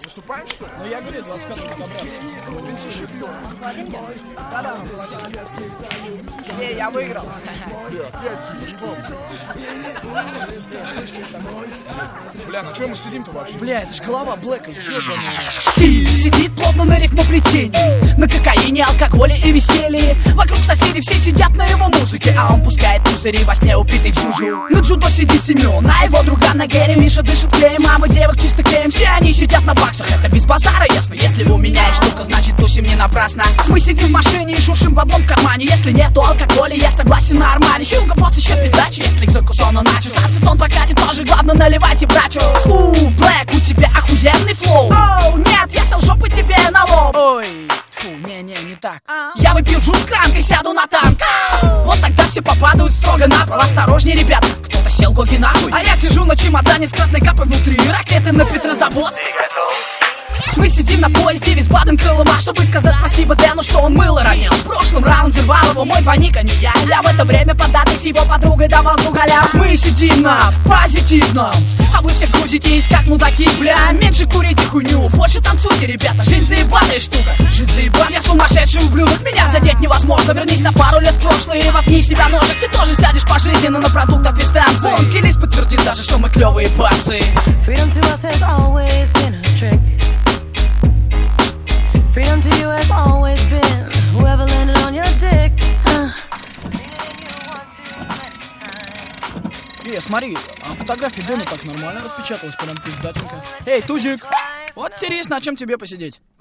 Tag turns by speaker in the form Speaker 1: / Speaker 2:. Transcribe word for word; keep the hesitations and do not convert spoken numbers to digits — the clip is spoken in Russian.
Speaker 1: выступаем, что ли?
Speaker 2: Ну я говорю, двадцать пятого декабря.
Speaker 3: Да-да, Не, я выиграл.
Speaker 1: Бля, на чем мы сидим-то вообще?
Speaker 2: Бля, это ж голова Блэка, ебаная.
Speaker 3: Стиль сидит плотно на рифмоплетении, на кокаине, алкоголе и веселье. Вокруг соседи все сидят на его музыке, а он пускает пузыри во сне упитый всю жу. На дзюдо сидит Семен, а его друга на Гэри. Миша дышит клеем, мама девок чисто клеем. Все они сидят на баксах, это без базара, ясно. Если у меня есть штука, значит тусим не напрасно. Мы сидим в машине и шуршим баблом в кармане. Если нету алкоголя, я согласен на Армани. Хьюго босс еще пиздачи, если к закусону начос. Ацетон прокатит тоже, главное наливайте брачу. У, Блэк, у тебя охуенный флоу. Оу, нет, я сел жопы тебе на лоб.
Speaker 2: Ой, фу, не-не, не так.
Speaker 3: Я выпью джуз кранк и сяду на танк. Вот тогда все попадают строго на пол. Осторожней, ребят, кто-то сел гоги нахуй. А я сижу на чемодане с красной капой внутри. Ракеты на Петрозаводск. Мы сидим на поезде весь Баден-Колыма, чтобы сказать спасибо Дэну, что он мыло ранил. В прошлом раунде рвал его мой двойник, а не я. Я в это время податый с его подругой давал другаляв. Мы сидим на позитивном, а вы все грузитесь как мудаки, бля. Меньше курите хуйню, больше танцуйте, ребята. Жизнь заебанная штука, жизнь заебанная. Я сумасшедший ублюдок, меня задеть невозможно. Вернись на пару лет в прошлое и воткни себя ножик. Ты тоже сядешь пожизненно на продуктах без станции. Он Киллис подтвердит даже, что мы клевые басы.
Speaker 4: Freedom to us has always been a trick. Freedom to you has always been whoever landed on your dick. uh.
Speaker 2: Э, смотри, а фотография Дэна так нормально распечаталась, прям пиздатенько. Эй, Тузик, вот интересно, о чем тебе посидеть?